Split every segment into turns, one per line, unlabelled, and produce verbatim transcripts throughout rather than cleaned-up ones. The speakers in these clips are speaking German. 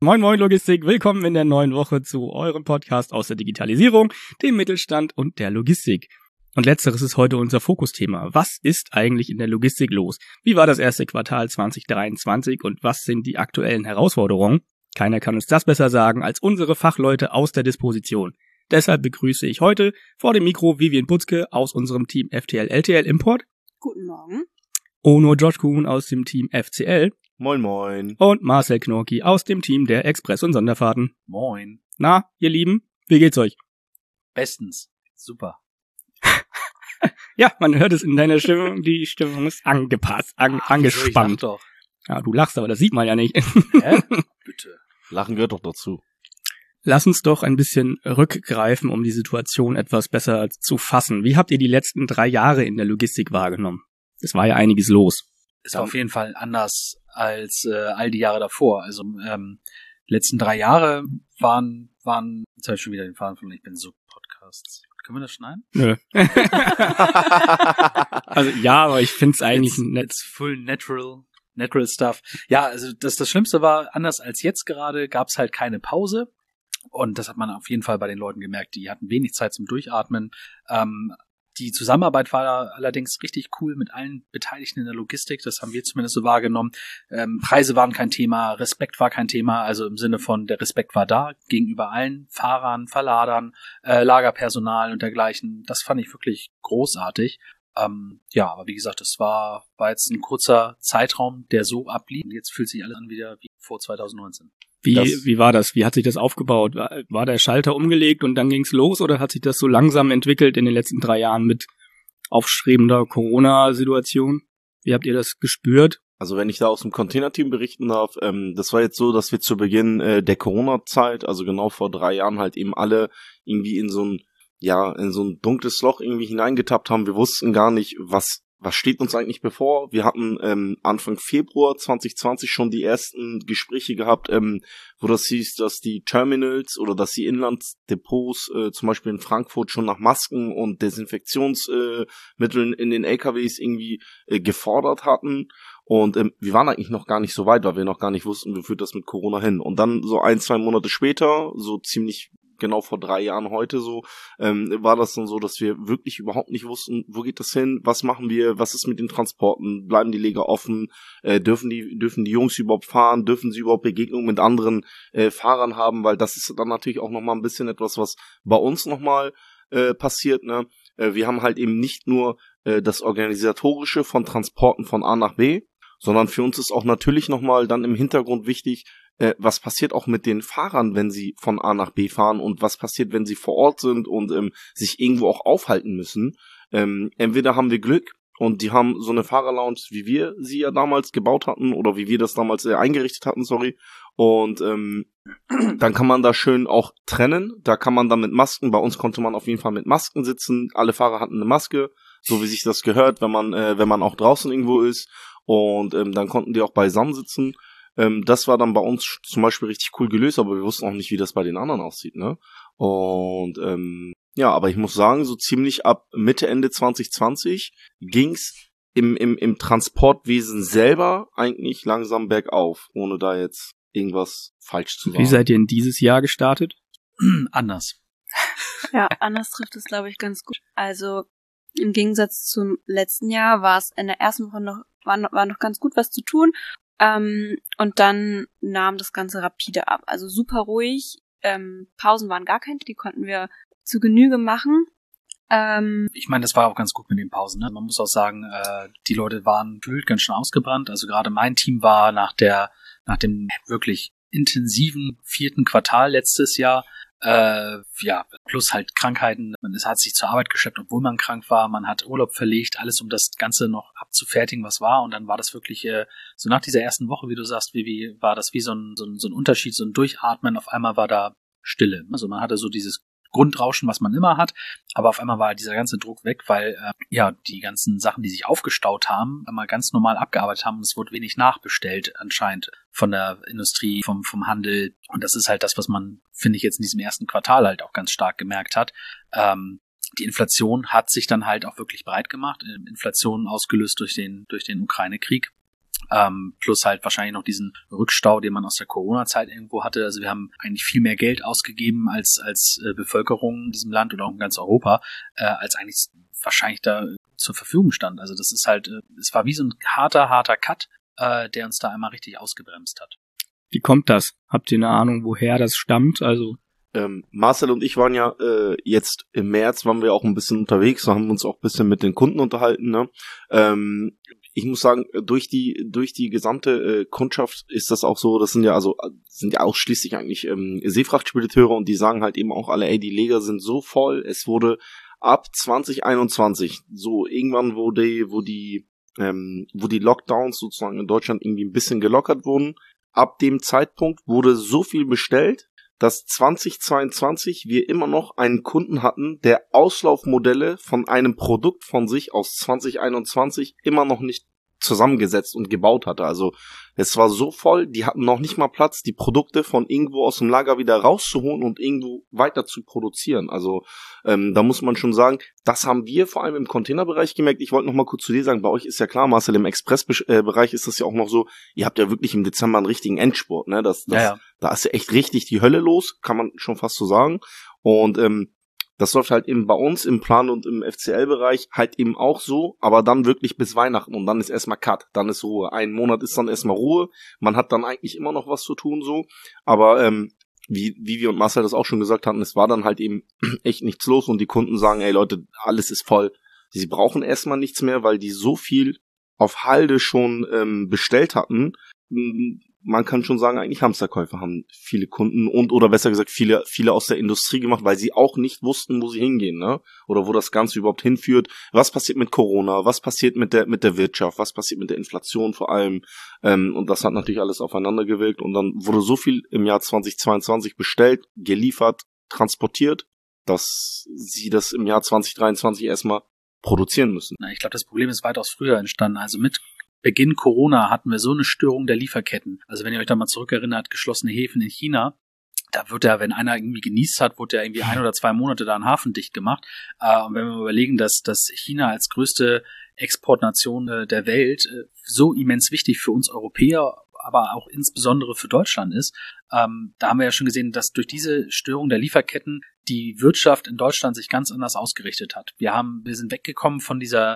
Moin Moin Logistik, willkommen in der neuen Woche zu eurem Podcast aus der Digitalisierung, dem Mittelstand und der Logistik. Und letzteres ist heute unser Fokusthema. Was ist eigentlich in der Logistik los? Wie war das erste Quartal zwanzig dreiundzwanzig und was sind die aktuellen Herausforderungen? Keiner kann uns das besser sagen als unsere Fachleute aus der Disposition. Deshalb begrüße ich heute vor dem Mikro Vivian Butzke aus unserem Team F T L L T L Import.
Guten Morgen.
Ono Josh Kuhn aus dem Team F C L.
Moin Moin.
Und Marcel Knorki aus dem Team der Express- und Sonderfahrten.
Moin.
Na, ihr Lieben, wie geht's euch?
Bestens. Super.
Ja, man hört es in deiner Stimmung, die Stimmung ist angepasst, an,
Ach,
angespannt.
wieso, ich lach doch.
Ja, du lachst, aber das sieht man ja nicht.
Hä? Bitte.
Lachen gehört doch dazu.
Lass uns doch ein bisschen rückgreifen, um die Situation etwas besser zu fassen. Wie habt ihr die letzten drei Jahre in der Logistik wahrgenommen? Es war ja einiges los.
Ist auf jeden Fall anders als äh, all die Jahre davor. Also ähm, letzten drei Jahre waren, waren, jetzt habe ich schon wieder den Faden verloren, ich bin so Podcasts. Können wir das schneiden?
Nö. Also ja, aber ich find's eigentlich
It's,
nett.
it's full natural, natural stuff. Ja, also das, das Schlimmste war, anders als jetzt gerade, gab's halt keine Pause. Und das hat man auf jeden Fall bei den Leuten gemerkt. Die hatten wenig Zeit zum Durchatmen. Ähm, Die Zusammenarbeit war allerdings richtig cool mit allen Beteiligten in der Logistik. Das haben wir zumindest so wahrgenommen. Ähm, Preise waren kein Thema, Respekt war kein Thema. Also im Sinne von, der Respekt war da gegenüber allen Fahrern, Verladern, äh, Lagerpersonal und dergleichen. Das fand ich wirklich großartig. Ähm, ja, aber wie gesagt, es war, war jetzt ein kurzer Zeitraum, der so ablief. Und jetzt fühlt sich alles an wieder wie vor zwanzig neunzehn.
Wie,
Das-
wie war das? Wie hat sich das aufgebaut? War, war der Schalter umgelegt und dann ging's los oder hat sich das so langsam entwickelt in den letzten drei Jahren mit aufstrebender Corona-Situation? Wie habt ihr das gespürt?
Also wenn ich da aus dem Containerteam berichten darf, ähm, das war jetzt so, dass wir zu Beginn äh, der Corona-Zeit, also genau vor drei Jahren halt eben alle irgendwie in so ein, ja, in so ein dunkles Loch irgendwie hineingetappt haben. Wir wussten gar nicht, was Was steht uns eigentlich bevor? Wir hatten ähm, Anfang Februar zwanzig zwanzig schon die ersten Gespräche gehabt, ähm, wo das hieß, dass die Terminals oder dass die Inlandsdepots äh, zum Beispiel in Frankfurt schon nach Masken und Desinfektionsmitteln äh, in den L K Ws irgendwie äh, gefordert hatten. Und ähm, wir waren eigentlich noch gar nicht so weit, weil wir noch gar nicht wussten, wie führt das mit Corona hin. Und dann so ein, zwei Monate später, so ziemlich genau vor drei Jahren heute so, ähm, war das dann so, dass wir wirklich überhaupt nicht wussten, wo geht das hin, was machen wir, was ist mit den Transporten, bleiben die Lager offen, äh, dürfen die dürfen die Jungs überhaupt fahren, dürfen sie überhaupt Begegnungen mit anderen äh, Fahrern haben, weil das ist dann natürlich auch nochmal ein bisschen etwas, was bei uns nochmal äh, passiert, ne? Äh, wir haben halt eben nicht nur äh, das Organisatorische von Transporten von A nach B, sondern für uns ist auch natürlich nochmal dann im Hintergrund wichtig, Äh, was passiert auch mit den Fahrern, wenn sie von A nach B fahren und was passiert, wenn sie vor Ort sind und ähm, sich irgendwo auch aufhalten müssen. Ähm, entweder haben wir Glück und die haben so eine Fahrerlounge, wie wir sie ja damals gebaut hatten oder wie wir das damals äh, eingerichtet hatten, sorry. Und ähm, dann kann man da schön auch trennen. Da kann man dann mit Masken, bei uns konnte man auf jeden Fall mit Masken sitzen. Alle Fahrer hatten eine Maske, so wie sich das gehört, wenn man äh, wenn man auch draußen irgendwo ist. Und ähm, dann konnten die auch beisammen sitzen. Ähm, das war dann bei uns zum Beispiel richtig cool gelöst, aber wir wussten auch nicht, wie das bei den anderen aussieht, ne? Und ähm, ja, aber ich muss sagen, so ziemlich ab Mitte, Ende zwanzig zwanzig ging's im, im, im Transportwesen selber eigentlich langsam bergauf, ohne da jetzt irgendwas falsch zu sagen.
Wie seid ihr in dieses Jahr gestartet?
Anders.
Ja, anders trifft es, glaube ich, ganz gut. Also im Gegensatz zum letzten Jahr war es in der ersten Woche noch, war noch, war noch ganz gut was zu tun. Ähm, und dann nahm das Ganze rapide ab. Also super ruhig. Ähm, Pausen waren gar keine, die konnten wir zu Genüge machen. Ähm,
Ich meine, das war auch ganz gut mit den Pausen. Ne? Man muss auch sagen, äh, die Leute waren gefühlt ganz schön ausgebrannt. Also gerade mein Team war nach der, nach dem wirklich intensiven vierten Quartal letztes Jahr, äh, ja, plus halt Krankheiten. Man es hat sich zur Arbeit geschleppt, obwohl man krank war. Man hat Urlaub verlegt, alles um das Ganze noch abzufertigen, was war. Und dann war das wirklich äh, so nach dieser ersten Woche, wie du sagst, wie, wie war das wie so ein, so ein, so ein Unterschied, so ein Durchatmen. Auf einmal war da Stille. Also man hatte so dieses Grundrauschen, was man immer hat, aber auf einmal war dieser ganze Druck weg, weil äh, ja die ganzen Sachen, die sich aufgestaut haben, einmal ganz normal abgearbeitet haben und es wurde wenig nachbestellt anscheinend von der Industrie, vom vom Handel, und das ist halt das, was man, finde ich, jetzt in diesem ersten Quartal halt auch ganz stark gemerkt hat. Ähm, die Inflation hat sich dann halt auch wirklich breit gemacht, Inflation ausgelöst durch den durch den Ukraine-Krieg. ähm, plus halt wahrscheinlich noch diesen Rückstau, den man aus der Corona-Zeit irgendwo hatte. Also wir haben eigentlich viel mehr Geld ausgegeben als als äh, Bevölkerung in diesem Land oder auch in ganz Europa, äh, als eigentlich wahrscheinlich da zur Verfügung stand. Also das ist halt, äh, es war wie so ein harter, harter Cut, äh, der uns da einmal richtig ausgebremst hat.
Wie kommt das? Habt ihr eine Ahnung, woher das stammt? Also
Ähm, Marcel und ich waren ja äh, jetzt im März, waren wir auch ein bisschen unterwegs, haben uns auch ein bisschen mit den Kunden unterhalten. Ne? Ähm, ich muss sagen, durch die durch die gesamte äh, Kundschaft ist das auch so, das sind ja also sind ja ausschließlich eigentlich ähm, Seefrachtspediteure und die sagen halt eben auch alle, ey, die Leger sind so voll, es wurde ab zwanzig einundzwanzig, so irgendwann, wo die, wo die, ähm, wo die Lockdowns sozusagen in Deutschland irgendwie ein bisschen gelockert wurden, ab dem Zeitpunkt wurde so viel bestellt, dass zwanzig zweiundzwanzig wir immer noch einen Kunden hatten, der Auslaufmodelle von einem Produkt von sich aus zwanzig einundzwanzig immer noch nicht zusammengesetzt und gebaut hatte. Also es war so voll, die hatten noch nicht mal Platz, die Produkte von irgendwo aus dem Lager wieder rauszuholen und irgendwo weiter zu produzieren. Also ähm, da muss man schon sagen, das haben wir vor allem im Containerbereich gemerkt. Ich wollte noch mal kurz zu dir sagen, bei euch ist ja klar, Marcel, im Expressbereich ist das ja auch noch so, ihr habt ja wirklich im Dezember einen richtigen Endspurt, ne? Das, das, ja, ja. Da ist ja echt richtig die Hölle los, kann man schon fast so sagen. Und ähm, das läuft halt eben bei uns im Plan- und im F C L-Bereich halt eben auch so, aber dann wirklich bis Weihnachten und dann ist erstmal Cut, dann ist Ruhe. Ein Monat ist dann erstmal Ruhe, man hat dann eigentlich immer noch was zu tun so, aber ähm, wie Vivi und Marcel das auch schon gesagt hatten, es war dann halt eben echt nichts los und die Kunden sagen, ey Leute, alles ist voll. Sie brauchen erstmal nichts mehr, weil die so viel auf Halde schon ähm, bestellt hatten. Man kann schon sagen, eigentlich Hamsterkäufe haben viele Kunden und oder besser gesagt viele viele aus der Industrie gemacht, weil sie auch nicht wussten, wo sie hingehen, ne? Oder wo das Ganze überhaupt hinführt. Was passiert mit Corona? Was passiert mit der mit der Wirtschaft? Was passiert mit der Inflation vor allem? Ähm, und das hat natürlich alles aufeinander gewirkt und dann wurde so viel im Jahr zwanzig zweiundzwanzig bestellt, geliefert, transportiert, dass sie das im Jahr zwanzig dreiundzwanzig erstmal produzieren müssen.
Na, ich glaube, das Problem ist weitaus früher entstanden. Also mit Beginn Corona hatten wir so eine Störung der Lieferketten. Also wenn ihr euch da mal zurückerinnert, geschlossene Häfen in China, da wird ja, wenn einer irgendwie genießt hat, wurde ja irgendwie ein oder zwei Monate da ein Hafen dicht gemacht. Äh, und wenn wir überlegen, dass, dass China als größte Exportnation äh, der Welt äh, so immens wichtig für uns Europäer, aber auch insbesondere für Deutschland ist, ähm, da haben wir ja schon gesehen, dass durch diese Störung der Lieferketten die Wirtschaft in Deutschland sich ganz anders ausgerichtet hat. Wir haben, wir sind weggekommen von dieser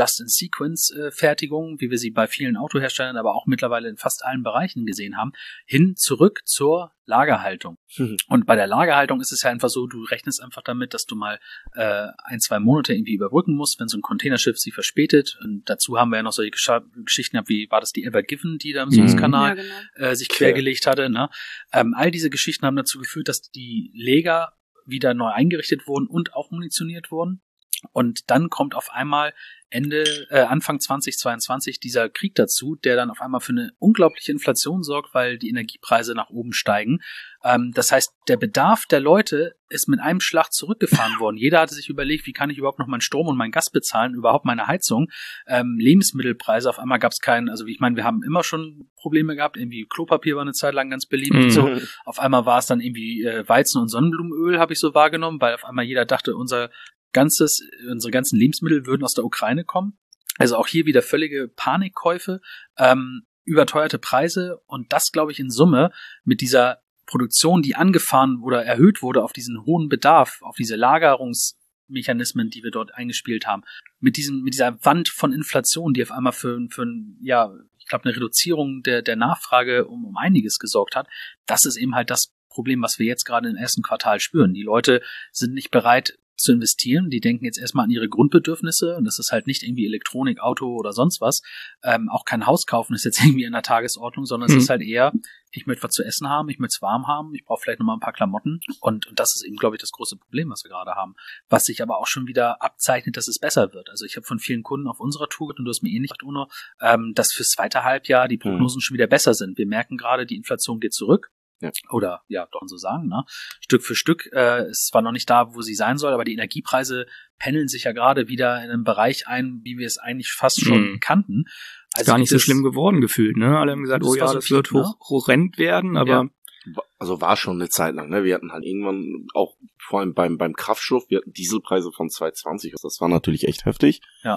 Just-in-Sequence-Fertigung, wie wir sie bei vielen Autoherstellern, aber auch mittlerweile in fast allen Bereichen gesehen haben, hin zurück zur Lagerhaltung. Mhm. Und bei der Lagerhaltung ist es ja einfach so, du rechnest einfach damit, dass du mal äh, ein, zwei Monate irgendwie überbrücken musst, wenn so ein Containerschiff sie verspätet. Und dazu haben wir ja noch solche Gesch- Geschichten gehabt, wie war das die Ever Given, die da im Suezkanal ja, genau. äh, sich quergelegt hatte. Ne? Ähm, all diese Geschichten haben dazu geführt, dass die Leger wieder neu eingerichtet wurden und auch munitioniert wurden. Und dann kommt auf einmal Ende, äh, Anfang zwanzig zweiundzwanzig dieser Krieg dazu, der dann auf einmal für eine unglaubliche Inflation sorgt, weil die Energiepreise nach oben steigen. Ähm, das heißt, der Bedarf der Leute ist mit einem Schlag zurückgefahren worden. Jeder hatte sich überlegt, wie kann ich überhaupt noch meinen Strom und meinen Gas bezahlen, überhaupt meine Heizung. Ähm, Lebensmittelpreise, auf einmal gab es keinen, also ich meine, wir haben immer schon Probleme gehabt, irgendwie Klopapier war eine Zeit lang ganz beliebt mhm. und so. Auf einmal war es dann irgendwie äh, Weizen- und Sonnenblumenöl, habe ich so wahrgenommen, weil auf einmal jeder dachte, unser ganzes, unsere ganzen Lebensmittel würden aus der Ukraine kommen. Also auch hier wieder völlige Panikkäufe, ähm, überteuerte Preise und das, glaube ich, in Summe mit dieser Produktion, die angefahren oder erhöht wurde auf diesen hohen Bedarf, auf diese Lagerungsmechanismen, die wir dort eingespielt haben, mit diesem, mit dieser Wand von Inflation, die auf einmal für, für ja, ich glaube, eine Reduzierung der, der Nachfrage um, um einiges gesorgt hat. Das ist eben halt das Problem, was wir jetzt gerade im ersten Quartal spüren. Die Leute sind nicht bereit, zu investieren. Die denken jetzt erstmal an ihre Grundbedürfnisse und das ist halt nicht irgendwie Elektronik, Auto oder sonst was. Ähm, auch kein Haus kaufen ist jetzt irgendwie in der Tagesordnung, sondern mhm. es ist halt eher, ich möchte was zu essen haben, ich möchte es warm haben, ich brauche vielleicht nochmal ein paar Klamotten und, und das ist eben, glaube ich, das große Problem, was wir gerade haben. Was sich aber auch schon wieder abzeichnet, dass es besser wird. Also ich habe von vielen Kunden auf unserer Tour, und du hast mir ähnlich gesagt, Uno, ähm, dass fürs zweite Halbjahr die Prognosen mhm. schon wieder besser sind. Wir merken gerade, die Inflation geht zurück. Ja. Oder, ja, doch so sagen, ne? Stück für Stück, äh, ist zwar noch nicht da, wo sie sein soll, aber die Energiepreise pendeln sich ja gerade wieder in einem Bereich ein, wie wir es eigentlich fast schon mm. kannten.
Also ist gar nicht so schlimm geworden gefühlt, ne? Alle haben gesagt, oh ja, das wird hoch, horrend werden, aber...
Ja. Also war schon eine Zeit lang, ne? Wir hatten halt irgendwann auch, vor allem beim, beim Kraftstoff, wir hatten Dieselpreise von zwei zwanzig, das war natürlich echt heftig.
Ja.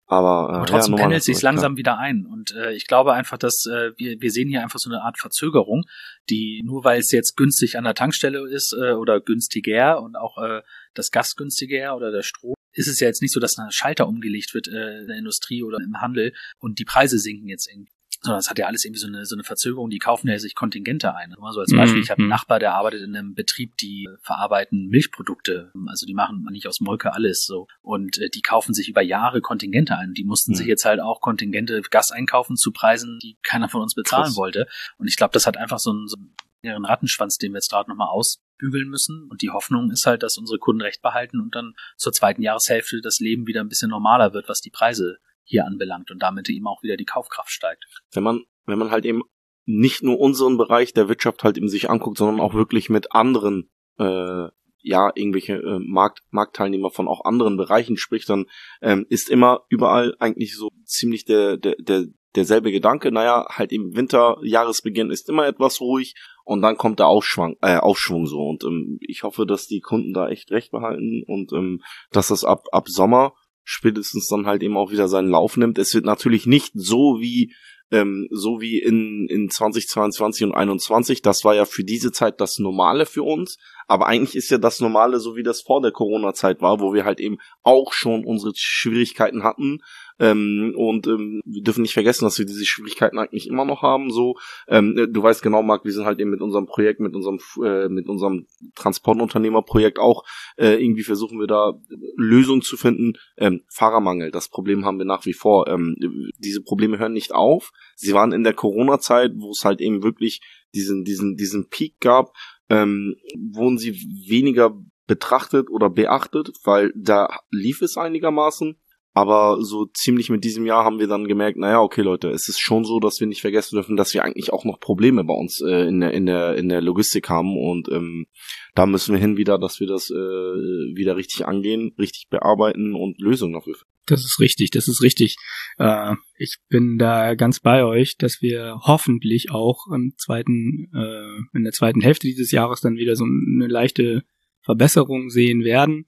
Aber, äh,
Aber trotzdem
ja,
pendelt sich's
klar.
langsam wieder ein. Und äh, ich glaube einfach, dass äh, wir wir sehen hier einfach so eine Art Verzögerung, die nur weil es jetzt günstig an der Tankstelle ist äh, oder günstiger und auch äh, das Gas günstiger oder der Strom, ist es ja jetzt nicht so, dass ein Schalter umgelegt wird äh, in der Industrie oder im Handel und die Preise sinken jetzt irgendwie. Sondern es hat ja alles irgendwie so eine so eine Verzögerung, die kaufen ja sich Kontingente ein. Nur so als Beispiel, ich habe einen Nachbar, der arbeitet in einem Betrieb, die verarbeiten Milchprodukte, also die machen nicht aus Molke alles so. Und äh, die kaufen sich über Jahre Kontingente ein. Die mussten mhm. sich jetzt halt auch Kontingente Gas einkaufen zu Preisen, die keiner von uns bezahlen Krass. wollte. Und ich glaube, das hat einfach so einen, so einen Rattenschwanz, den wir jetzt gerade nochmal ausbügeln müssen. Und die Hoffnung ist halt, dass unsere Kunden Recht behalten und dann zur zweiten Jahreshälfte das Leben wieder ein bisschen normaler wird, was die Preise hier anbelangt und damit eben auch wieder die Kaufkraft steigt.
Wenn man, wenn man halt eben nicht nur unseren Bereich der Wirtschaft halt eben sich anguckt, sondern auch wirklich mit anderen, äh, ja, irgendwelche äh, Markt, Marktteilnehmer von auch anderen Bereichen spricht, dann ähm, ist immer überall eigentlich so ziemlich der, der, der, derselbe Gedanke. Naja, halt im Winter, Jahresbeginn ist immer etwas ruhig und dann kommt der Aufschwung, äh, Aufschwung so. Und ähm, ich hoffe, dass die Kunden da echt recht behalten und ähm, dass das ab, ab Sommer spätestens dann halt eben auch wieder seinen Lauf nimmt. Es wird natürlich nicht so wie ähm, so wie in in zweitausendzweiundzwanzig und einundzwanzig. Das war ja für diese Zeit das Normale für uns. Aber eigentlich ist ja das Normale so, wie das vor der Corona-Zeit war, wo wir halt eben auch schon unsere Schwierigkeiten hatten. Ähm, und ähm, wir dürfen nicht vergessen, dass wir diese Schwierigkeiten eigentlich immer noch haben. So, ähm, du weißt genau, Marc, wir sind halt eben mit unserem Projekt, mit unserem äh, mit unserem Transportunternehmerprojekt auch äh, irgendwie versuchen wir da Lösungen zu finden. Ähm, Fahrermangel, das Problem haben wir nach wie vor. Ähm, diese Probleme hören nicht auf. Sie waren in der Corona-Zeit, wo es halt eben wirklich diesen diesen diesen Peak gab, ähm, wurden sie weniger betrachtet oder beachtet, weil da lief es einigermaßen. Aber so ziemlich mit diesem Jahr haben wir dann gemerkt, naja, okay Leute, es ist schon so, dass wir nicht vergessen dürfen, dass wir eigentlich auch noch Probleme bei uns äh, in der in der in der Logistik haben und ähm, da müssen wir hin wieder, dass wir das äh, wieder richtig angehen, richtig bearbeiten und Lösungen dafür finden.
Das ist richtig, das ist richtig. Äh, ich bin da ganz bei euch, dass wir hoffentlich auch im zweiten, äh, in der zweiten Hälfte dieses Jahres dann wieder so eine leichte Verbesserung sehen werden.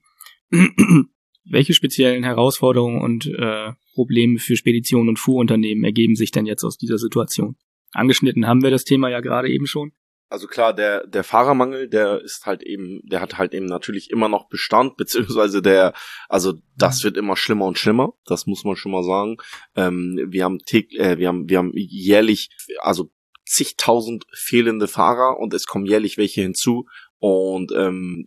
Welche speziellen Herausforderungen und äh, Probleme für Speditionen und Fuhrunternehmen ergeben sich denn jetzt aus dieser Situation? Angeschnitten haben wir das Thema ja gerade eben schon.
Also klar, der der Fahrermangel, der ist halt eben, der hat halt eben natürlich immer noch Bestand, beziehungsweise der, also das wird immer schlimmer und schlimmer, das muss man schon mal sagen. Ähm, wir haben täglich, äh, wir haben wir haben jährlich, also zigtausend fehlende Fahrer und es kommen jährlich welche hinzu. Und ähm,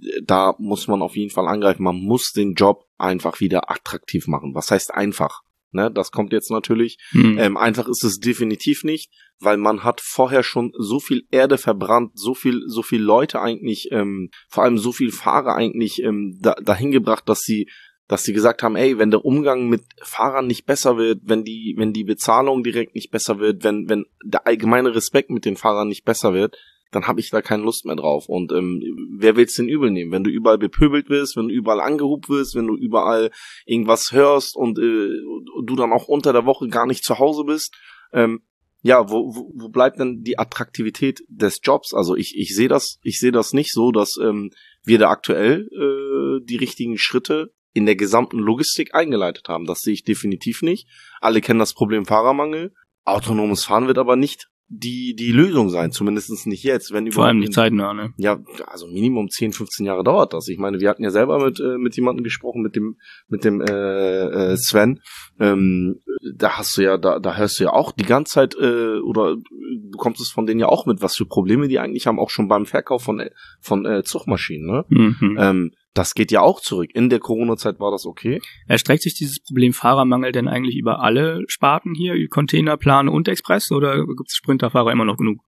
da muss man auf jeden Fall angreifen. Man muss den Job einfach wieder attraktiv machen. Was heißt einfach? Ne, das kommt jetzt natürlich. Mhm. Ähm, einfach ist es definitiv nicht, weil man hat vorher schon so viel Erde verbrannt, so viel, so viel Leute eigentlich, ähm, vor allem so viel Fahrer eigentlich ähm, da, dahin gebracht, dass sie, dass sie gesagt haben, ey, wenn der Umgang mit Fahrern nicht besser wird, wenn die, wenn die Bezahlung direkt nicht besser wird, wenn, wenn der allgemeine Respekt mit den Fahrern nicht besser wird, dann habe ich da keine Lust mehr drauf. Und ähm, wer will's denn übel nehmen? Wenn du überall bepöbelt wirst, wenn du überall angehupt wirst, wenn du überall irgendwas hörst und äh, du dann auch unter der Woche gar nicht zu Hause bist, ähm, ja, wo, wo, wo bleibt denn die Attraktivität des Jobs? Also ich ich sehe das, ich sehe das nicht so, dass ähm, wir da aktuell äh, die richtigen Schritte in der gesamten Logistik eingeleitet haben. Das sehe ich definitiv nicht. Alle kennen das Problem Fahrermangel. Autonomes Fahren wird aber nicht die die Lösung sein, zumindest nicht jetzt. Wenn
Vor allem nicht zeitnah, ne?
Ja, also Minimum zehn, fünfzehn Jahre dauert das. Ich meine, wir hatten ja selber mit äh, mit jemandem gesprochen, mit dem mit dem äh, äh, Sven. Ähm, da hast du ja, da da hörst du ja auch die ganze Zeit, äh, oder bekommst es von denen ja auch mit, was für Probleme die eigentlich haben, auch schon beim Verkauf von von äh, Zugmaschinen, ne? Mhm. Ähm, das geht ja auch zurück. In der Corona-Zeit war das okay.
Erstreckt sich dieses Problem Fahrermangel denn eigentlich über alle Sparten hier, Containerplan und Express, oder gibt es Sprinterfahrer immer noch genug?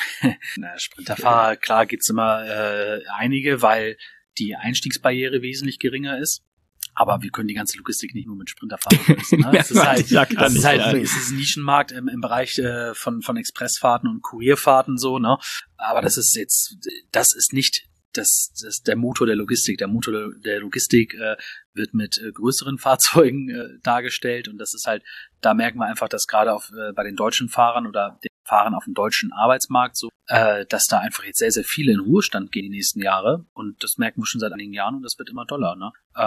Na, Sprinterfahrer, klar gibt's immer äh, einige, weil die Einstiegsbarriere wesentlich geringer ist. Aber wir können die ganze Logistik nicht nur mit Sprinterfahrern lösen. Ne? Es ist halt,
ja,
das ist halt, es ist ein Nischenmarkt im, im Bereich äh, von von Expressfahrten und Kurierfahrten so, ne? Aber das ist jetzt, das ist nicht Das, das ist der Motor der Logistik. Der Motor der Logistik äh, wird mit äh, größeren Fahrzeugen äh, dargestellt und das ist halt, da merken wir einfach, dass gerade auf äh, bei den deutschen Fahrern oder den Fahrern auf dem deutschen Arbeitsmarkt so, äh, dass da einfach jetzt sehr, sehr viele in Ruhestand gehen die nächsten Jahre und das merken wir schon seit einigen Jahren und das wird immer doller. Ne? Ähm,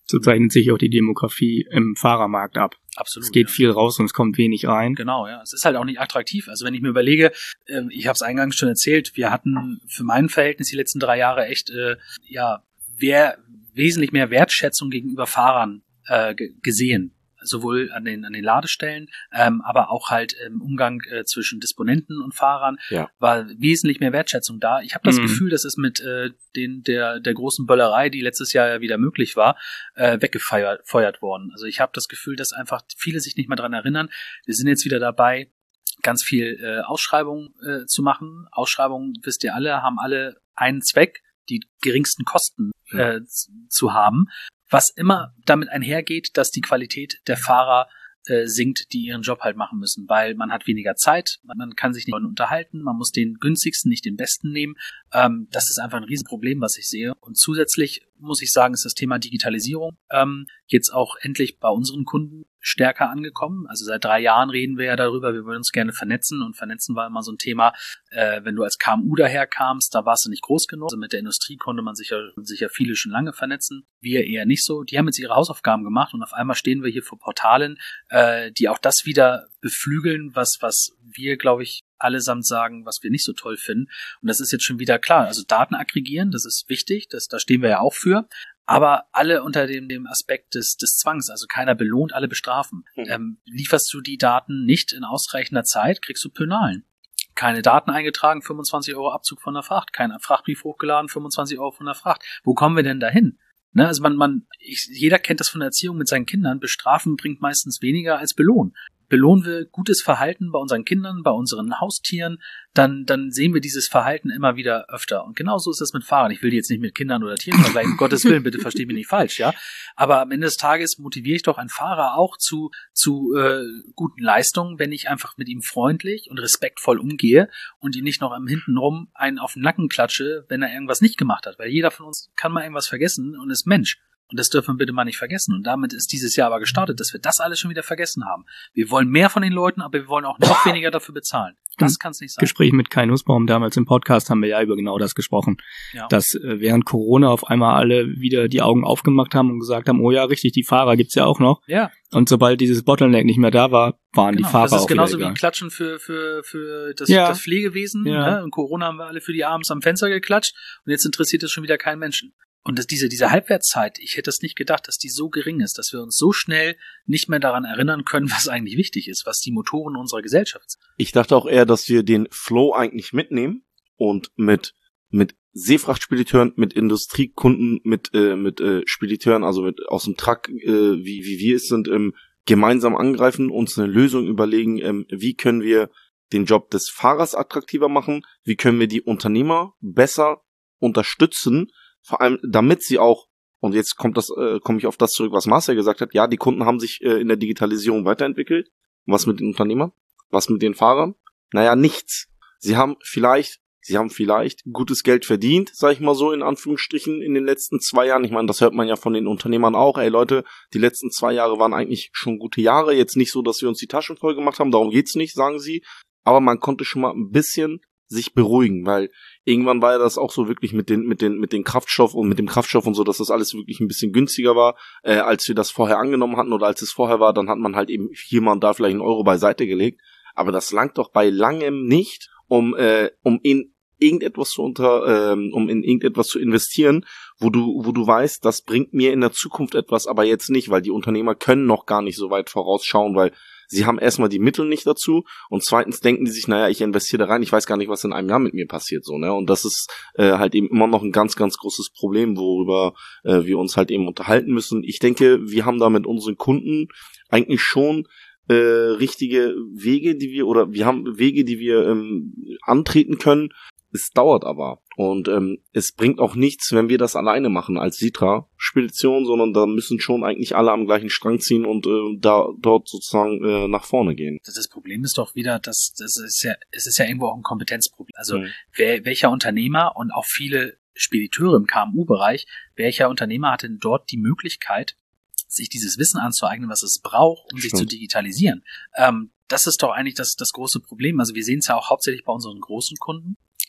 So zeichnet sich auch die Demografie im Fahrermarkt ab.
Absolut.
Es geht
ja.
viel raus und es kommt wenig rein.
Genau, ja. Es ist halt auch nicht attraktiv. Also wenn ich mir überlege, äh, ich habe es eingangs schon erzählt, wir hatten für mein Verhältnis die letzten drei Jahre echt, äh, ja, wer, wesentlich mehr Wertschätzung gegenüber Fahrern äh, g- gesehen. Sowohl an den an den Ladestellen, ähm, aber auch halt im Umgang äh, zwischen Disponenten und Fahrern
Ja.
war wesentlich mehr Wertschätzung da. Ich habe das
Mhm.
Gefühl, das ist mit äh, den der der großen Böllerei, die letztes Jahr ja wieder möglich war, äh, weggefeuert feuert worden. Also ich habe das Gefühl, dass einfach viele sich nicht mehr dran erinnern. Wir sind jetzt wieder dabei, ganz viel äh, Ausschreibungen äh, zu machen. Ausschreibungen, wisst ihr alle, haben alle einen Zweck, die geringsten Kosten äh, z- zu haben. Was immer damit einhergeht, dass die Qualität der Fahrer äh, sinkt, die ihren Job halt machen müssen, weil man hat weniger Zeit, man, man kann sich nicht unterhalten, man muss den günstigsten, nicht den besten nehmen. Ähm, das ist einfach ein Riesenproblem, was ich sehe. Und zusätzlich muss ich sagen, ist das Thema Digitalisierung ähm, jetzt auch endlich bei unseren Kunden stärker angekommen. Also seit drei Jahren reden wir ja darüber, wir wollen uns gerne vernetzen und vernetzen war immer so ein Thema, äh, wenn du als K M U daherkamst, da warst du nicht groß genug. Also mit der Industrie konnte man sich ja, sich ja viele schon lange vernetzen. Wir eher nicht so. Die haben jetzt ihre Hausaufgaben gemacht und auf einmal stehen wir hier vor Portalen, äh, die auch das wieder beflügeln, was, was wir, glaube ich, allesamt sagen, was wir nicht so toll finden. Und das ist jetzt schon wieder klar. Also Daten aggregieren, das ist wichtig, das, da stehen wir ja auch für. Aber alle unter dem, dem Aspekt des, des Zwangs, also keiner belohnt, alle bestrafen.
Mhm.
Ähm, lieferst du die Daten nicht in ausreichender Zeit, kriegst du Penalen. Keine Daten eingetragen, fünfundzwanzig Euro Abzug von der Fracht. Kein Frachtbrief hochgeladen, fünfundzwanzig Euro von der Fracht. Wo kommen wir denn dahin? Ne, also man, man, ich, jeder kennt das von der Erziehung mit seinen Kindern. Bestrafen bringt meistens weniger als belohnen. Belohnen wir gutes Verhalten bei unseren Kindern, bei unseren Haustieren, dann, dann sehen wir dieses Verhalten immer wieder öfter. Und genauso ist das mit Fahrern. Ich will die jetzt nicht mit Kindern oder Tieren vergleichen, um Gottes Willen, bitte versteht mich nicht falsch, ja. Aber am Ende des Tages motiviere ich doch einen Fahrer auch zu, zu äh, guten Leistungen, wenn ich einfach mit ihm freundlich und respektvoll umgehe und ihn nicht noch am hintenrum einen auf den Nacken klatsche, wenn er irgendwas nicht gemacht hat. Weil jeder von uns kann mal irgendwas vergessen und ist Mensch. Und das dürfen wir bitte mal nicht vergessen. Und damit ist dieses Jahr aber gestartet, dass wir das alles schon wieder vergessen haben. Wir wollen mehr von den Leuten, aber wir wollen auch noch weniger dafür bezahlen. Das kann es nicht sein.
Gespräch mit Kai Nussbaum damals im Podcast haben wir ja über genau das gesprochen.
Ja.
Dass äh, während Corona auf einmal alle wieder die Augen aufgemacht haben und gesagt haben, oh ja, richtig, die Fahrer gibt's ja auch noch.
Ja.
Und sobald dieses Bottleneck nicht mehr da war, waren
Genau.
die Fahrer
Das ist
auch
genauso
wieder
wie
egal.
Klatschen für, für, für das,
Ja.
das Pflegewesen.
Ja.
Ne? In Corona haben wir alle für die abends am Fenster geklatscht und jetzt interessiert es schon wieder keinen Menschen. Und dass diese, diese Halbwertszeit, ich hätte es nicht gedacht, dass die so gering ist, dass wir uns so schnell nicht mehr daran erinnern können, was eigentlich wichtig ist, was die Motoren unserer Gesellschaft sind.
Ich dachte auch eher, dass wir den Flow eigentlich mitnehmen und mit mit Seefrachtspediteuren, mit Industriekunden, mit äh, mit äh, Spediteuren, also mit aus dem Truck, äh, wie wie wir es sind, ähm, gemeinsam angreifen, uns eine Lösung überlegen, ähm, wie können wir den Job des Fahrers attraktiver machen, wie können wir die Unternehmer besser unterstützen, vor allem damit sie auch, und jetzt kommt das, äh, komme ich auf das zurück, was Marcel gesagt hat, ja, die Kunden haben sich äh, in der Digitalisierung weiterentwickelt. Was mit den Unternehmern? Was mit den Fahrern? Naja, nichts. Sie haben vielleicht, sie haben vielleicht gutes Geld verdient, sag ich mal so, in Anführungsstrichen, in den letzten zwei Jahren. Ich meine, das hört man ja von den Unternehmern auch. Ey Leute, die letzten zwei Jahre waren eigentlich schon gute Jahre. Jetzt nicht so, dass wir uns die Taschen voll gemacht haben, darum geht's nicht, sagen sie. Aber man konnte schon mal ein bisschen sich beruhigen, weil irgendwann war ja das auch so wirklich mit den mit den mit den Kraftstoff und mit dem Kraftstoff und so, dass das alles wirklich ein bisschen günstiger war, äh, als wir das vorher angenommen hatten oder als es vorher war, dann hat man halt eben hier mal und da vielleicht einen Euro beiseite gelegt, aber das langt doch bei langem nicht, um äh, um in irgendetwas zu unter ähm, um in irgendetwas zu investieren, wo du wo du weißt, das bringt mir in der Zukunft etwas, aber jetzt nicht, weil die Unternehmer können noch gar nicht so weit vorausschauen, weil sie haben erstmal die Mittel nicht dazu und zweitens denken die sich, naja, ich investiere da rein, ich weiß gar nicht, was in einem Jahr mit mir passiert, so, ne, und das ist äh, halt eben immer noch ein ganz, ganz großes Problem, worüber äh, wir uns halt eben unterhalten müssen. Ich denke, wir haben da mit unseren Kunden eigentlich schon äh, richtige Wege, die wir, oder wir haben Wege, die wir ähm, antreten können. Es dauert aber und ähm, es bringt auch nichts, wenn wir das alleine machen als Sitra-Spedition, sondern da müssen schon eigentlich alle am gleichen Strang ziehen und äh, da dort sozusagen äh, nach vorne gehen.
Das Problem ist doch wieder, dass das ist ja, es ist ja irgendwo auch ein Kompetenzproblem. Also
Mhm.
wer, welcher Unternehmer und auch viele Spediteure im K M U-Bereich, welcher Unternehmer hat denn dort die Möglichkeit, sich dieses Wissen anzueignen, was es braucht, um sich
Stimmt.
zu digitalisieren? Ähm, das ist doch eigentlich das, das große Problem. Also wir sehen es ja auch hauptsächlich bei unseren großen Kunden.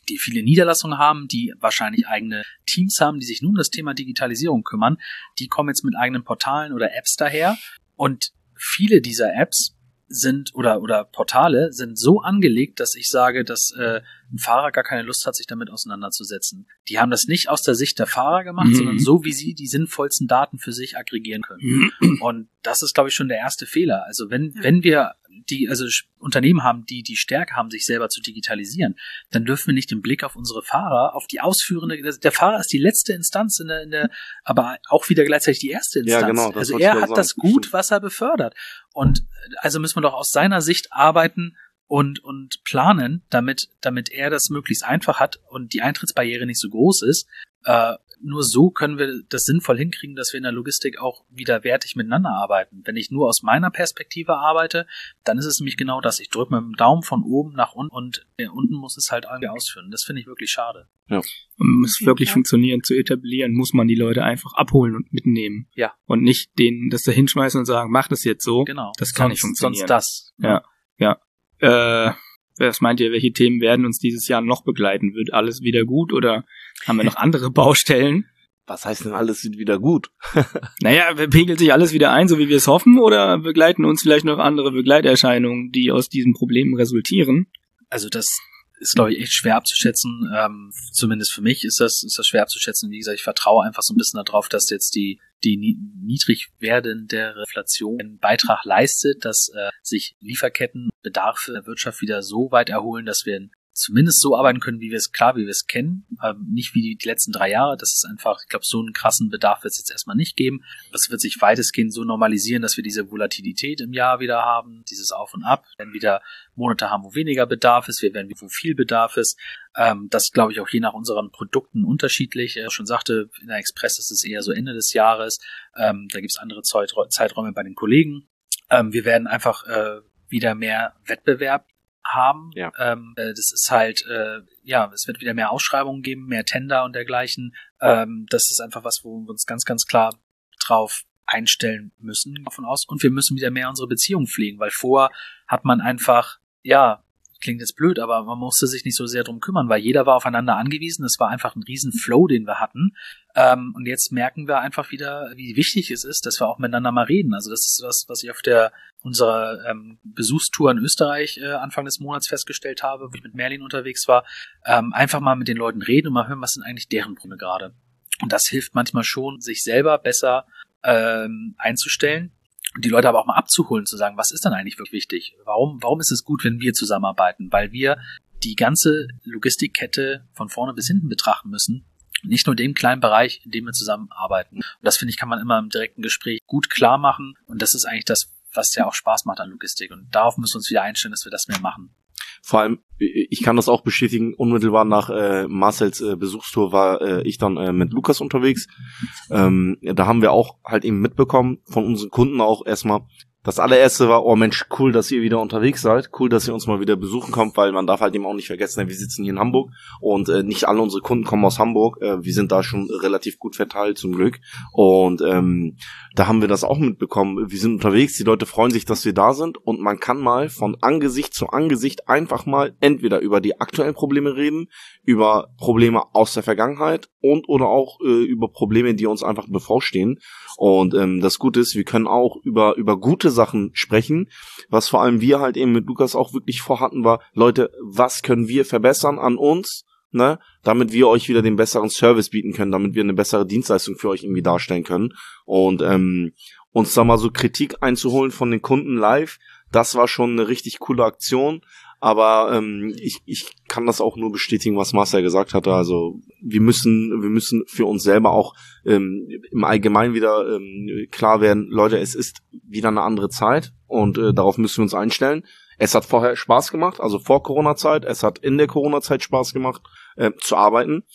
die viele Niederlassungen haben, die wahrscheinlich eigene Teams haben, die sich nun um das Thema Digitalisierung kümmern, die kommen jetzt mit eigenen Portalen oder Apps daher und viele dieser Apps sind oder oder Portale sind so angelegt, dass ich sage, dass äh, ein Fahrer gar keine Lust hat, sich damit auseinanderzusetzen. Die haben das nicht aus der Sicht der Fahrer gemacht, mhm. sondern so, wie sie die sinnvollsten Daten für sich aggregieren können. Mhm. Und das ist, glaube ich, schon der erste Fehler. Also wenn ja. wenn wir die also Unternehmen haben, die die Stärke haben, sich selber zu digitalisieren, dann dürfen wir nicht den Blick auf unsere Fahrer, auf die ausführende, der Fahrer ist die letzte Instanz in der, in der aber auch wieder gleichzeitig die erste Instanz. Ja, genau, also er hat sagen. das Gut, was er befördert. Und also müssen wir doch aus seiner Sicht arbeiten und und planen, damit damit er das möglichst einfach hat und die Eintrittsbarriere nicht so groß ist. Äh, nur so können wir das sinnvoll hinkriegen, dass wir in der Logistik auch wieder wertig miteinander arbeiten. Wenn ich nur aus meiner Perspektive arbeite, dann ist es nämlich genau das. Ich drücke mit dem Daumen von oben nach unten und der unten muss es halt irgendwie ausführen. Das finde ich wirklich schade.
Ja. Um es wirklich ja. funktionieren zu etablieren, muss man die Leute einfach abholen und mitnehmen.
Ja.
Und nicht denen das da hinschmeißen und sagen, mach das jetzt so.
Genau.
Das kann
sonst,
nicht funktionieren.
Sonst das.
Ja. Ja. Äh, was meint ihr, welche Themen werden uns dieses Jahr noch begleiten? Wird alles wieder gut oder haben wir noch andere Baustellen?
Was heißt denn, alles wird wieder gut?
Naja, pegelt sich alles wieder ein, so wie wir es hoffen, oder begleiten uns vielleicht noch andere Begleiterscheinungen, die aus diesen Problemen resultieren?
Also das ist, glaube ich, echt schwer abzuschätzen. Ähm, zumindest für mich ist das ist das schwer abzuschätzen. Wie gesagt, ich vertraue einfach so ein bisschen darauf, dass jetzt die die niedrig werdende Inflation einen Beitrag leistet, dass äh, sich Lieferketten, Bedarfe der Wirtschaft wieder so weit erholen, dass wir zumindest so arbeiten können, wie wir es klar, wie wir es kennen, ähm, nicht wie die, die letzten drei Jahre. Das ist einfach, ich glaube, so einen krassen Bedarf wird es jetzt erstmal nicht geben. Das wird sich weitestgehend so normalisieren, dass wir diese Volatilität im Jahr wieder haben, dieses Auf und Ab. Wir werden wieder Monate haben, wo weniger Bedarf ist, wir werden wo viel Bedarf ist. Ähm, das glaube ich auch je nach unseren Produkten unterschiedlich. Er schon sagte, in der Express ist es eher so Ende des Jahres. Ähm, da gibt es andere Zeiträume bei den Kollegen. Ähm, wir werden einfach äh, wieder mehr Wettbewerb haben.
Ja.
Ähm, das ist halt, äh, ja, es wird wieder mehr Ausschreibungen geben, mehr Tender und dergleichen. Ähm, das ist einfach was, wo wir uns ganz, ganz klar drauf einstellen müssen, davon aus. Und wir müssen wieder mehr unsere Beziehungen pflegen, weil vorher hat man einfach, ja, klingt jetzt blöd, aber man musste sich nicht so sehr drum kümmern, weil jeder war aufeinander angewiesen. Es war einfach ein riesen Flow, den wir hatten. Ähm, und jetzt merken wir einfach wieder, wie wichtig es ist, dass wir auch miteinander mal reden. Also das ist was, was ich auf der unserer ähm, Besuchstour in Österreich äh, Anfang des Monats festgestellt habe, wo ich mit Merlin unterwegs war. Ähm, einfach mal mit den Leuten reden und mal hören, was sind eigentlich deren Probleme gerade. Und das hilft manchmal schon, sich selber besser ähm, einzustellen. Und die Leute aber auch mal abzuholen, zu sagen, was ist denn eigentlich wirklich wichtig? Warum, warum ist es gut, wenn wir zusammenarbeiten? Weil wir die ganze Logistikkette von vorne bis hinten betrachten müssen. Nicht nur den kleinen Bereich, in dem wir zusammenarbeiten. Und das, finde ich, kann man immer im direkten Gespräch gut klar machen. Und das ist eigentlich das, was ja auch Spaß macht an Logistik. Und darauf müssen wir uns wieder einstellen, dass wir das mehr machen.
Vor allem, ich kann das auch bestätigen, unmittelbar nach äh, Marcels äh, Besuchstour war äh, ich dann äh, mit Lukas unterwegs. Ähm, da haben wir auch halt eben mitbekommen von unseren Kunden auch erstmal, das allererste war, oh Mensch, cool, dass ihr wieder unterwegs seid, cool, dass ihr uns mal wieder besuchen kommt, weil man darf halt eben auch nicht vergessen, wir sitzen hier in Hamburg und äh, nicht alle unsere Kunden kommen aus Hamburg, äh, wir sind da schon relativ gut verteilt zum Glück und ähm, da haben wir das auch mitbekommen, wir sind unterwegs, die Leute freuen sich, dass wir da sind und man kann mal von Angesicht zu Angesicht einfach mal entweder über die aktuellen Probleme reden, über Probleme aus der Vergangenheit und oder auch äh, über Probleme, die uns einfach bevorstehen. Und ähm, das Gute ist, wir können auch über über gute Sachen sprechen, was vor allem wir halt eben mit Lukas auch wirklich vorhatten war, Leute, was können wir verbessern an uns, ne, damit wir euch wieder den besseren Service bieten können, damit wir eine bessere Dienstleistung für euch irgendwie darstellen können. Und ähm, uns da mal so Kritik einzuholen von den Kunden live, das war schon eine richtig coole Aktion. Aber ähm, ich, ich kann das auch nur bestätigen, was Marcel gesagt hatte. Also wir müssen wir müssen für uns selber auch ähm, im Allgemeinen wieder ähm, klar werden, Leute, es ist wieder eine andere Zeit und äh, darauf müssen wir uns einstellen. Es hat vorher Spaß gemacht, also vor Corona-Zeit. Es hat in der Corona-Zeit Spaß gemacht, äh, zu arbeiten.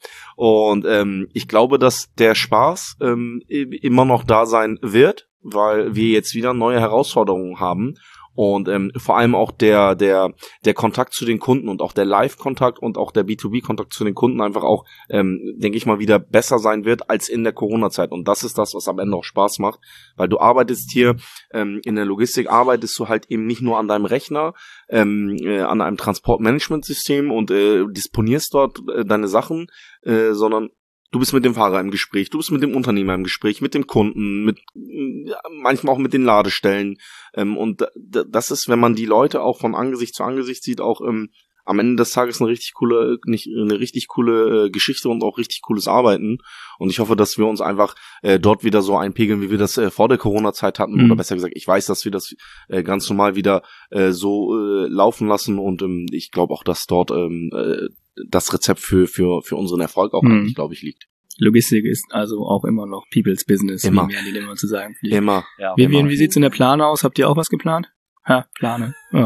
Und ähm, ich glaube, dass der Spaß ähm, immer noch da sein wird, weil wir jetzt wieder neue Herausforderungen haben. Und ähm, vor allem auch der der der Kontakt zu den Kunden und auch der Live-Kontakt und auch der B zwei B-Kontakt zu den Kunden einfach auch, ähm, denke ich mal, wieder besser sein wird als in der Corona-Zeit. Und das ist das, was am Ende auch Spaß macht, weil du arbeitest hier, ähm, in der Logistik arbeitest du halt eben nicht nur an deinem Rechner, ähm, äh, an einem Transportmanagementsystem und äh, disponierst dort äh, deine Sachen, äh, sondern du bist mit dem Fahrer im Gespräch, du bist mit dem Unternehmer im Gespräch, mit dem Kunden, mit ja, manchmal auch mit den Ladestellen. Ähm, und d- das ist, wenn man die Leute auch von Angesicht zu Angesicht sieht, auch ähm, am Ende des Tages eine richtig coole, nicht eine richtig coole äh, Geschichte und auch richtig cooles Arbeiten. Und ich hoffe, dass wir uns einfach äh, dort wieder so einpegeln, wie wir das äh, vor der Corona-Zeit hatten. Mhm. Oder besser gesagt, ich weiß, dass wir das äh, ganz normal wieder äh, so äh, laufen lassen. Und ähm, ich glaube auch, dass dort ähm, äh, das Rezept für für für unseren Erfolg auch
hm.
eigentlich, glaube ich, liegt.
Logistik ist also auch immer noch People's Business,
immer.
wie wir immer zu sagen pflegen.
Immer.
Ja, wie, wie, wie sieht's in der Plane aus? Habt ihr auch was geplant? Ha, Plane. Oh.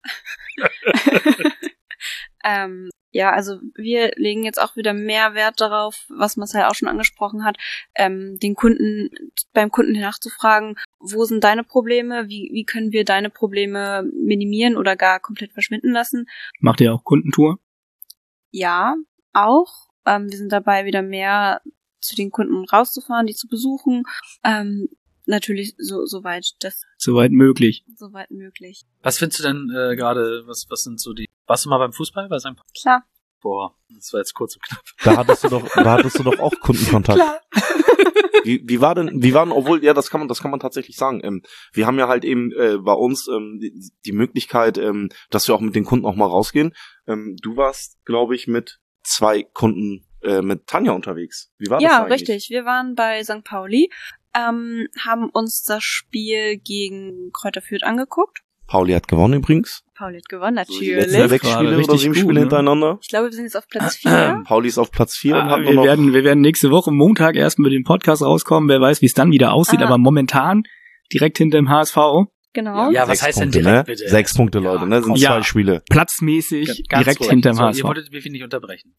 ähm, ja, also wir legen jetzt auch wieder mehr Wert darauf, was Marcel auch schon angesprochen hat, ähm, den Kunden, beim Kunden nachzufragen, wo sind deine Probleme, wie, wie können wir deine Probleme minimieren oder gar komplett verschwinden lassen.
Macht ihr auch Kundentour?
Ja, auch. Ähm, wir sind dabei, wieder mehr zu den Kunden rauszufahren, die zu besuchen. Ähm, natürlich so soweit das
soweit möglich.
Soweit möglich.
Was findest du denn äh, gerade, was was sind so die... Warst du mal beim Fußball? Bei Sankt Pauli?
Klar.
Boah, das war jetzt kurz und knapp.
Da hattest du doch, da hattest du doch auch Kundenkontakt. Klar. Wie, wie war denn, wie waren, obwohl, ja, das kann man, das kann man tatsächlich sagen. Ähm, wir haben ja halt eben äh, bei uns ähm, die, die Möglichkeit, ähm, dass wir auch mit den Kunden auch mal rausgehen. Ähm, du warst, glaube ich, mit zwei Kunden äh, mit Tanja unterwegs. Wie war
ja,
das eigentlich?
Ja, richtig. Wir waren bei Sankt Pauli, ähm, haben uns das Spiel gegen Kräuter Fürth angeguckt.
Pauli hat gewonnen übrigens.
Pauli hat gewonnen, natürlich.
So die letzten sechs Spiele oder sieben Spiele hintereinander.
Ich glaube, wir sind jetzt auf Platz vier.
Pauli ist auf Platz vier
ah,
und hat
wir
nur noch...
Werden, wir werden nächste Woche Montag erst mit dem Podcast rauskommen. Wer weiß, wie es dann wieder aussieht. Aha. Aber momentan direkt hinter dem H S V.
Genau.
Ja, was heißt Punkte, denn direkt,
ne?
bitte?
Sechs Punkte, Leute, ne? Sind
ja,
zwei Spiele.
Platzmäßig
Ganz
direkt
ruhig.
hinter dem
so,
H S V.
Ihr wolltet mich nicht unterbrechen.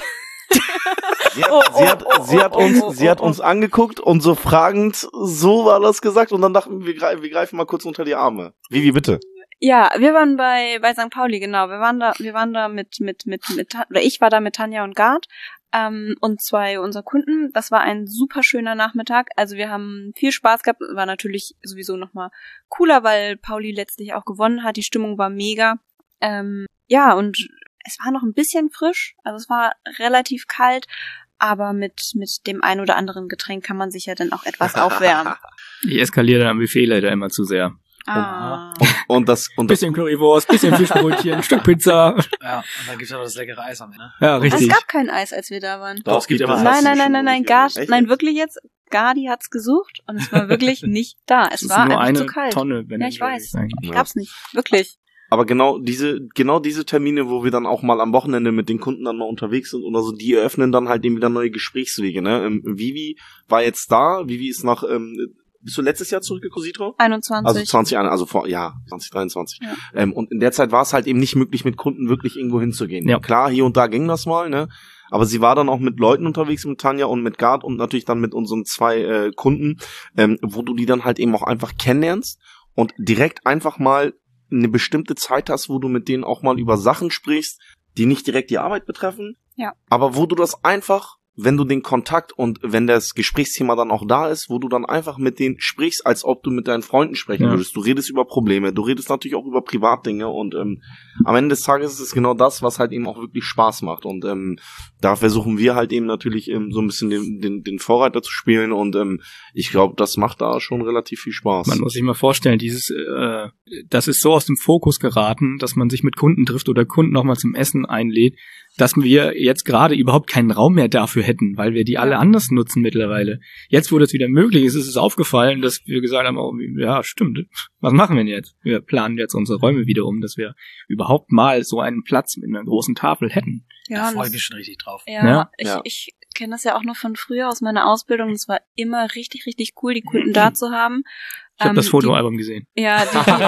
Sie hat, oh, oh, sie hat, oh, sie hat uns, oh, oh, sie hat uns angeguckt und so fragend, so war das gesagt und dann dachten wir, wir, wir greifen mal kurz unter die Arme. Vivi, bitte.
Ja, wir waren bei bei Sankt Pauli, genau. Wir waren da, wir waren da mit mit mit mit oder ich war da mit Tanja und Gard ähm, und zwei unserer Kunden. Das war ein super schöner Nachmittag. Also wir haben viel Spaß gehabt. War natürlich sowieso noch mal cooler, weil Pauli letztlich auch gewonnen hat. Die Stimmung war mega. Ähm, ja, und es war noch ein bisschen frisch. Also es war relativ kalt, aber mit mit dem ein oder anderen Getränk kann man sich ja dann auch etwas aufwärmen.
Ich eskaliere dann am Buffet leider immer zu sehr.
Ah.
Und, und das und
bisschen Currywurst, bisschen Fischbrötchen, ein Stück Pizza.
Ja, und dann gibt's aber das leckere Eis am Ende.
Ja, richtig.
Es gab kein Eis, als wir da waren.
Doch, es gibt immer.
Nein, nein, nein, nein, nein, Gard, nein, wirklich jetzt. Gardi hat's gesucht und es war wirklich nicht da. Es war
nur
einfach
eine
zu kalt.
Tonne, wenn
ja, ich weiß. Ich
ja.
gab's nicht. Wirklich.
Aber genau diese, genau diese Termine, wo wir dann auch mal am Wochenende mit den Kunden dann mal unterwegs sind oder so, die eröffnen dann halt eben wieder neue Gesprächswege, ne? Ähm, Vivi war jetzt da, Vivi ist nach, ähm, bist du letztes Jahr zurückgekommen, Sitro?
einundzwanzig.
Also zwanzig, also vor, ja, zwanzig dreiundzwanzig. Ja. Ähm, und in der Zeit war es halt eben nicht möglich, mit Kunden wirklich irgendwo hinzugehen.
Ja.
Klar, hier und da ging das mal, ne? Aber sie war dann auch mit Leuten unterwegs, mit Tanja und mit Gard und natürlich dann mit unseren zwei äh, Kunden, ähm, wo du die dann halt eben auch einfach kennenlernst und direkt einfach mal eine bestimmte Zeit hast, wo du mit denen auch mal über Sachen sprichst, die nicht direkt die Arbeit betreffen,
ja,
aber wo du das einfach, wenn du den Kontakt und wenn das Gesprächsthema dann auch da ist, wo du dann einfach mit denen sprichst, als ob du mit deinen Freunden sprechen ja. würdest. Du redest über Probleme, du redest natürlich auch über Privatdinge und ähm, am Ende des Tages ist es genau das, was halt eben auch wirklich Spaß macht und ähm, da versuchen wir halt eben natürlich ähm, so ein bisschen den, den, den Vorreiter zu spielen und ähm, ich glaube, das macht da schon relativ viel Spaß.
Man muss sich mal vorstellen, dieses, äh, das ist so aus dem Fokus geraten, dass man sich mit Kunden trifft oder Kunden nochmal zum Essen einlädt, dass wir jetzt gerade überhaupt keinen Raum mehr dafür hätten, weil wir die alle anders nutzen mittlerweile. Jetzt, wo das wieder möglich ist, ist es aufgefallen, dass wir gesagt haben, oh, ja, stimmt, was machen wir denn jetzt? Wir planen jetzt unsere Räume wieder um, dass wir überhaupt mal so einen Platz mit einer großen Tafel hätten.
Ja,
da freue ich mich schon richtig drauf.
Ja,
ja.
ich,
ja.
ich kenne das ja auch noch von früher aus meiner Ausbildung. Es war immer richtig, richtig cool, die Kunden da zu haben.
Ich habe
ähm,
das Fotoalbum gesehen.
Ja, die, die,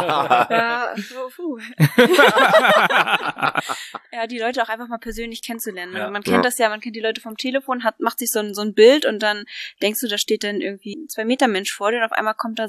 ja, so, puh. ja, die Leute auch einfach mal persönlich kennenzulernen. Ja. Man kennt ja. das ja, man kennt die Leute vom Telefon, hat, macht sich so ein, so ein Bild und dann denkst du, da steht dann irgendwie ein zwei Meter Mensch vor dir und auf einmal kommt da so ein,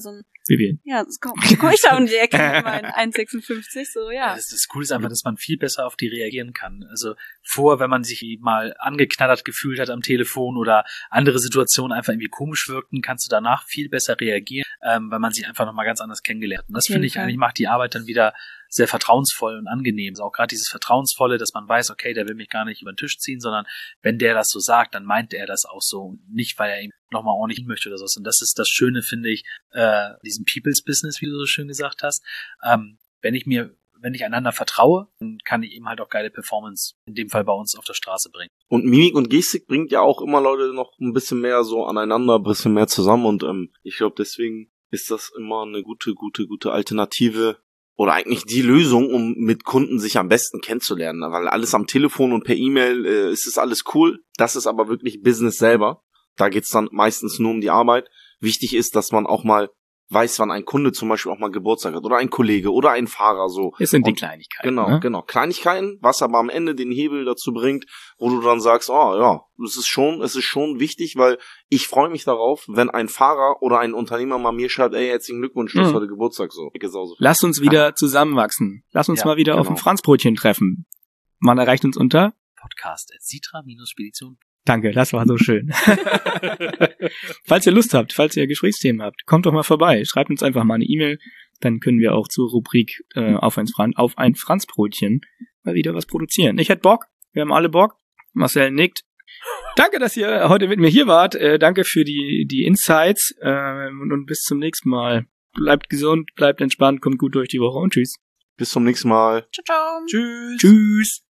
Vivian.
Ja, das komm, komm ich da um die Ecke mit meinen eins Komma sechsundfünfzig, so, ja.
Das, das Coole ist einfach, dass man viel besser auf die reagieren kann. Also vor, wenn man sich mal angeknattert gefühlt hat am Telefon oder andere Situationen einfach irgendwie komisch wirkten, kannst du danach viel besser reagieren, ähm, weil man sich einfach nochmal ganz anders kennengelernt hat. Und das finde ich
Fall.
eigentlich macht die Arbeit dann wieder sehr vertrauensvoll und angenehm. Also auch gerade dieses Vertrauensvolle, dass man weiß, okay, der will mich gar nicht über den Tisch ziehen, sondern wenn der das so sagt, dann meint er das auch so. Nicht, weil er ihm nochmal ordentlich hin möchte oder so. Und das ist das Schöne, finde ich, äh, diesem People's Business, wie du so schön gesagt hast. Ähm, wenn ich mir, wenn ich einander vertraue, dann kann ich eben halt auch geile Performance, in dem Fall bei uns, auf der Straße bringen.
Und Mimik und Gestik bringt ja auch immer Leute noch ein bisschen mehr so aneinander, ein bisschen mehr zusammen. Und ähm, ich glaube, deswegen ist das immer eine gute, gute, gute Alternative oder eigentlich die Lösung, um mit Kunden sich am besten kennenzulernen. Weil alles am Telefon und per E-Mail äh, ist es alles cool. Das ist aber wirklich Business selber. Da geht's dann meistens nur um die Arbeit. Wichtig ist, dass man auch mal weiß, wann ein Kunde zum Beispiel auch mal Geburtstag hat oder ein Kollege oder ein Fahrer so.
Es sind die
und
Kleinigkeiten.
Genau,
ne?
genau. Kleinigkeiten, was aber am Ende den Hebel dazu bringt, wo du dann sagst, oh ja, es ist schon, es ist schon wichtig, weil ich freue mich darauf, wenn ein Fahrer oder ein Unternehmer mal mir schreibt, ey, herzlichen Glückwunsch, du hast
Mhm.
heute Geburtstag so.
Lass uns wieder zusammenwachsen. Lass uns
Ja,
mal wieder auf
genau.
ein Franzbrötchen treffen. Man erreicht uns unter
Podcast at citra-spedition.
Danke, das war so schön. Falls ihr Lust habt, falls ihr Gesprächsthemen habt, kommt doch mal vorbei. Schreibt uns einfach mal eine E-Mail, dann können wir auch zur Rubrik äh, auf, ein Fran- auf ein Franzbrötchen mal wieder was produzieren. Ich hätte Bock, wir haben alle Bock. Marcel nickt. Danke, dass ihr heute mit mir hier wart. Äh, danke für die die Insights äh, und, und bis zum nächsten Mal. Bleibt gesund, bleibt entspannt, kommt gut durch die Woche und tschüss.
Bis zum nächsten Mal.
Ciao, ciao.
Tschüss.
Tschüss.